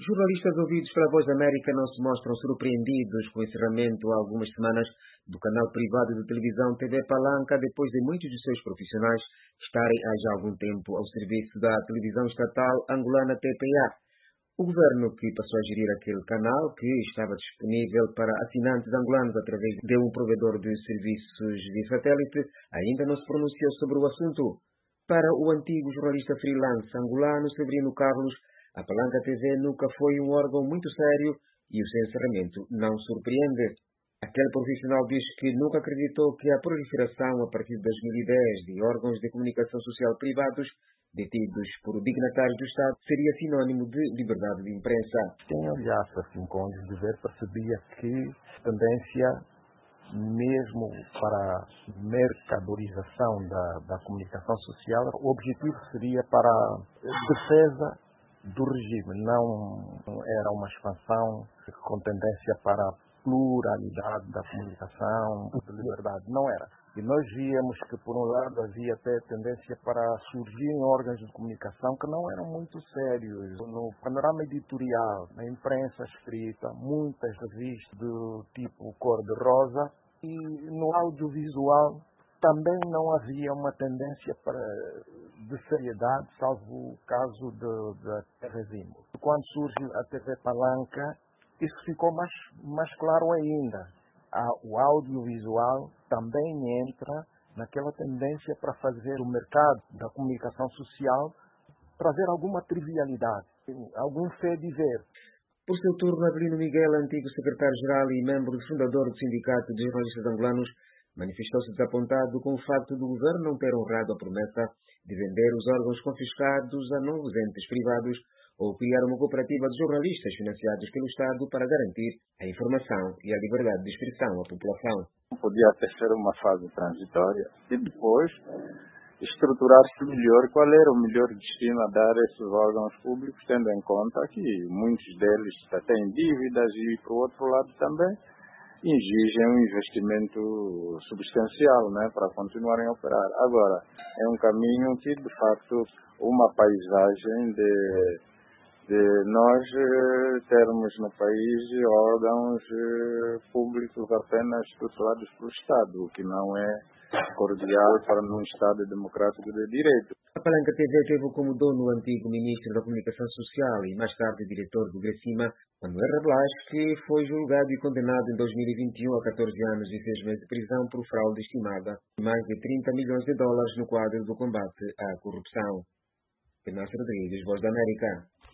Jornalistas ouvidos pela Voz da América não se mostram surpreendidos com o encerramento há algumas semanas do canal privado de televisão TV Palanca, depois de muitos de seus profissionais estarem há já algum tempo ao serviço da televisão estatal angolana TPA. O governo que passou a gerir aquele canal, que estava disponível para assinantes angolanos através de um provedor de serviços de satélite, ainda não se pronunciou sobre o assunto. Para o antigo jornalista freelance angolano Severino Carlos, a Palanca TV nunca foi um órgão muito sério e o seu encerramento não surpreende. Aquele profissional diz que nunca acreditou que a proliferação a partir de 2010 de órgãos de comunicação social privados detidos por dignatários do Estado seria sinônimo de liberdade de imprensa. Quem olhasse assim com olhos de ver percebia que a tendência mesmo para a mercadorização da comunicação social, o objetivo seria para a defesa do regime, não era uma expansão com tendência para a pluralidade da comunicação, de liberdade, não era. E nós víamos que, por um lado, havia até tendência para surgirem órgãos de comunicação que não eram muito sérios. No panorama editorial, na imprensa escrita, muitas revistas do tipo cor-de-rosa, e no audiovisual também não havia uma tendência de seriedade, salvo o caso da TV Zimbo. Quando surge a TV Palanca, isso ficou mais claro ainda. O audiovisual também entra naquela tendência para fazer o mercado da comunicação social trazer alguma trivialidade, algum fé-de-ver. Por seu turno, Avelino Miguel, antigo secretário-geral e membro fundador do Sindicato de Jornalistas Angolanos, manifestou-se desapontado com o facto do governo não ter honrado a promessa de vender os órgãos confiscados a novos entes privados ou criar uma cooperativa de jornalistas financiados pelo Estado para garantir a informação e a liberdade de expressão à população. Podia até ser uma fase transitória e depois estruturar-se melhor qual era o melhor destino a dar a esses órgãos públicos, tendo em conta que muitos deles já têm dívidas e, por outro lado, também exigem um investimento substancial, né, para continuarem a operar. Agora, é um caminho que, de facto, uma paisagem de nós termos no país órgãos públicos apenas tutelados pelo Estado, o que não é cordial para um Estado democrático de direito. A Palanca TV teve como dono o antigo ministro da Comunicação Social e mais tarde diretor do Gracima, Manuel Blas, que foi julgado e condenado em 2021 a 14 anos e 6 meses de prisão por fraude estimada de mais de 30 milhões de dólares no quadro do combate à corrupção. Penas Rodrigues, Voz da América.